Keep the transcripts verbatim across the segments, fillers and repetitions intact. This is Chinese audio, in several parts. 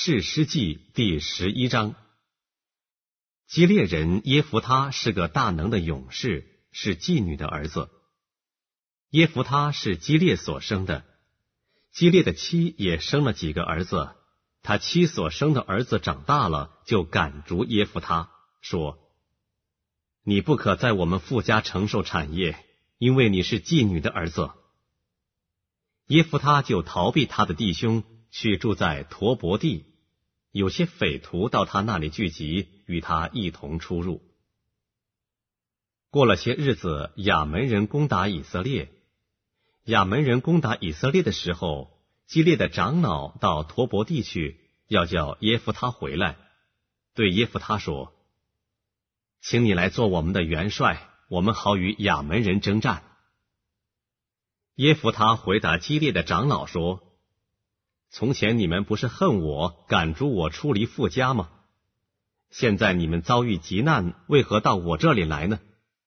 士师记第十一章。基列人耶弗他是个大能的勇士，是妓女的儿子。耶弗他是基列所生的，基列的妻也生了几个儿子。他妻所生的儿子长大了，就赶逐耶弗他，说：你不可在我们父家承受产业，因为你是妓女的儿子。耶弗他就逃避他的弟兄，去住在陀伯地。有些匪徒到他那里聚集，与他一同出入。过了些日子，亚门人攻打以色列。亚门人攻打以色列的时候，基列的长老到陀伯地去，要叫耶弗他回来，对耶弗他说：请你来做我们的元帅，我们好与亚门人征战。耶弗他回答基列的长老说：从前你们不是恨我，赶逐我出离父家吗？现在你们遭遇急难，为何到我这里来呢？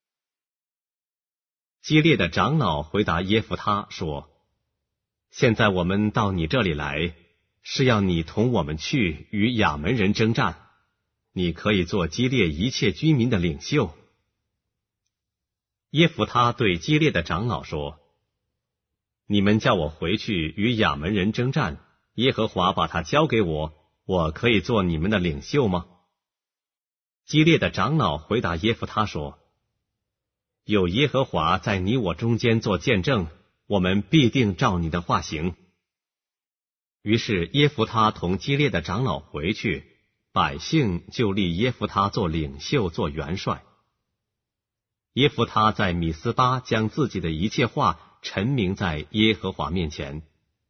基列的长老回答耶弗他说：现在我们到你这里来，是要你同我们去与亚门人征战，你可以做基列一切居民的领袖。耶弗他对基列的长老说：你们叫我回去与亚门人征战，耶和华把他交给我，我可以做你们的领袖吗？基列的长老回答耶弗他说：有耶和华在你我中间做见证，我们必定照你的话行。于是耶弗他同基列的长老回去，百姓就立耶弗他做领袖，做元帅。耶弗他在米斯巴将自己的一切话陈明在耶和华面前。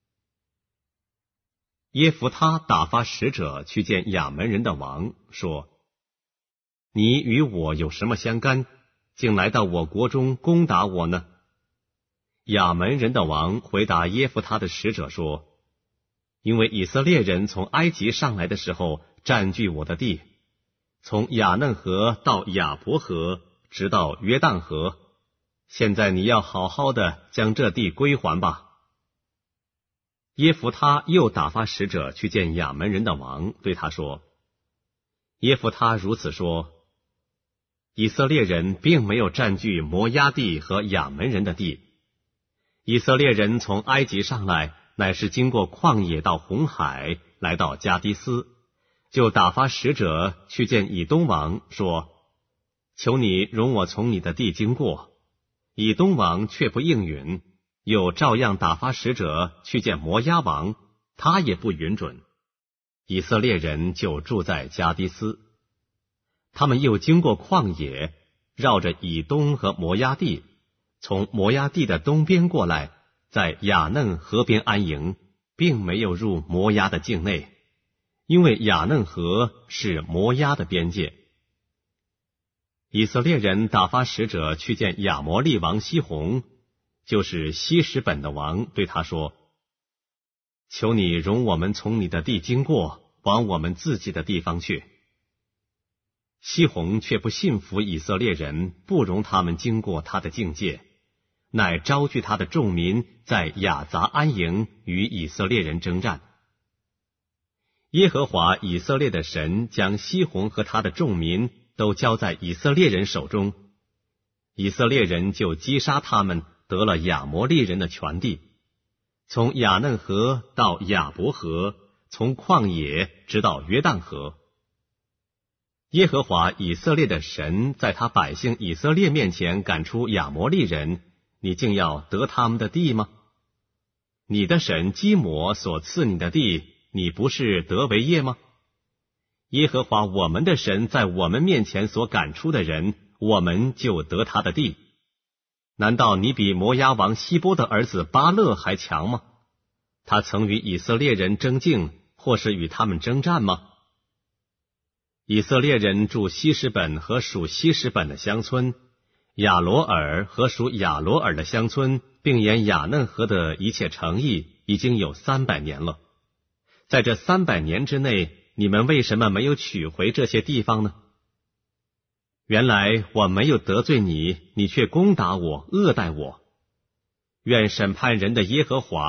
耶弗他打发使者去见亚门人的王，说：你与我有什么相干，竟来到我国中攻打我呢？亚门人的王回答耶弗他的使者说：因为以色列人从埃及上来的时候占据我的地，从雅嫩河到雅伯河，直到约旦河，现在你要好好的将这地归还吧。耶弗他又打发使者去见亚门人的王，对他说：耶弗他如此说，以色列人并没有占据摩押地和亚门人的地。以色列人从埃及上来，乃是经过旷野到红海，来到加迪斯，就打发使者去见以东王，说：求你容我从你的地经过。以东王却不应允，又照样打发使者去见摩押王，他也不允准。以色列人就住在加迪斯。他们又经过旷野，绕着以东和摩押地，从摩押地的东边过来，在雅嫩河边安营，并没有入摩押的境内，因为雅嫩河是摩押的边界。以色列人打发使者去见亚摩利王西宏，就是希实本的王，对他说：求你容我们从你的地经过，往我们自己的地方去。西宏却不信服以色列人，不容他们经过他的境界，乃招聚他的众民，在雅杂安营，与以色列人征战。耶和华以色列的神将西宏和他的众民都交在以色列人手中，以色列人就击杀他们，得了亚摩利人的全地，从雅嫩河到雅伯河，从旷野直到约旦河。耶和华以色列的神在他百姓以色列面前赶出亚摩利人，你竟要得他们的地吗？你的神基摩所赐你的地，你不是得为业吗？耶和华我们的神在我们面前所赶出的人，我们就得他的地。难道你比摩押王希波的儿子巴勒还强吗？他曾与以色列人争竞，或是与他们征战吗？以色列人住希实本和属希实本的乡村，亚罗尔和属亚罗尔的乡村，并沿雅嫩河的一切城邑，已经有三百年了。在这三百年之内，你们为什么没有取回这些地方呢？原来我没有得罪你，你却攻打我，恶待我。愿审判人的耶和华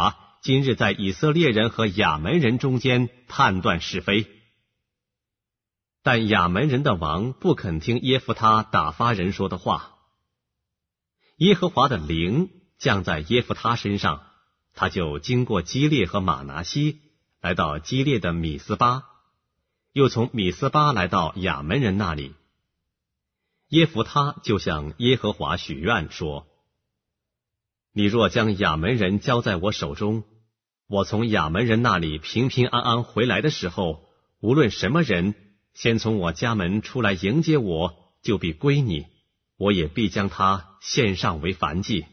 今日在以色列人和亚门人中间判断是非。但亚门人的王不肯听耶弗他打发人说的话。耶和华的灵降在耶弗他身上，他就经过基列和马拿西，来到基列的米斯巴，又从米斯巴来到亚门人那里。耶弗他就向耶和华许愿说：你若将亚门人交在我手中，我从亚门人那里平平安安回来的时候，无论什么人先从我家门出来迎接我，就必归你，我也必将他献上为燔祭。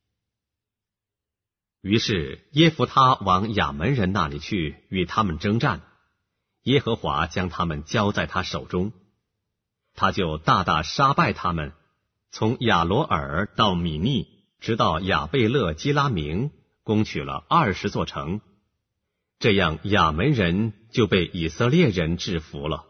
于是耶弗他往亚门人那里去，与他们征战，耶和华将他们交在他手中，他就大大杀败他们，从亚罗尔到米尼，直到亚贝勒基拉明，攻取了二十座城。这样亚门人就被以色列人制服了。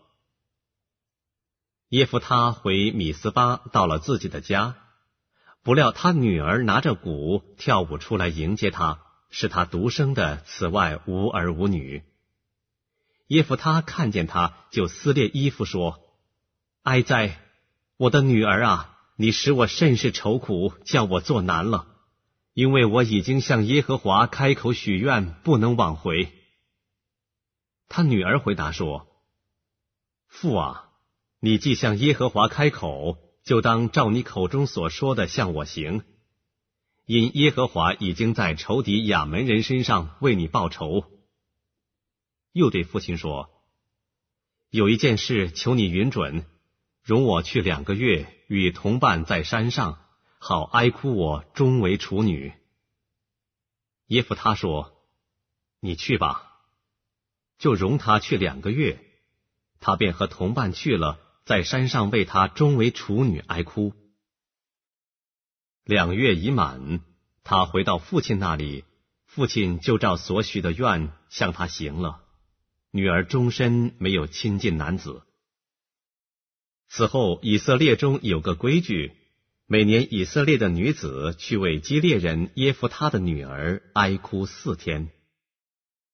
耶弗他回米斯巴，到了自己的家，不料他女儿拿着鼓跳舞出来迎接他，是他独生的，此外无儿无女。耶弗他看见他，就撕裂衣服说：哀哉，我的女儿啊，你使我甚是愁苦，叫我作难了，因为我已经向耶和华开口许愿，不能挽回。他女儿回答说：父啊，你既向耶和华开口，就当照你口中所说的向我行，因耶和华已经在仇敌亚门人身上为你报仇。又对父亲说：有一件事求你允准，容我去两个月，与同伴在山上，好哀哭我终为处女。耶弗他说：你去吧。就容他去两个月，他便和同伴去了，在山上为他终为处女哀哭。两月已满，他回到父亲那里，父亲就照所许的愿向他行了，女儿终身没有亲近男子。此后以色列中有个规矩，每年以色列的女子去为基列人耶弗他的女儿哀哭四天。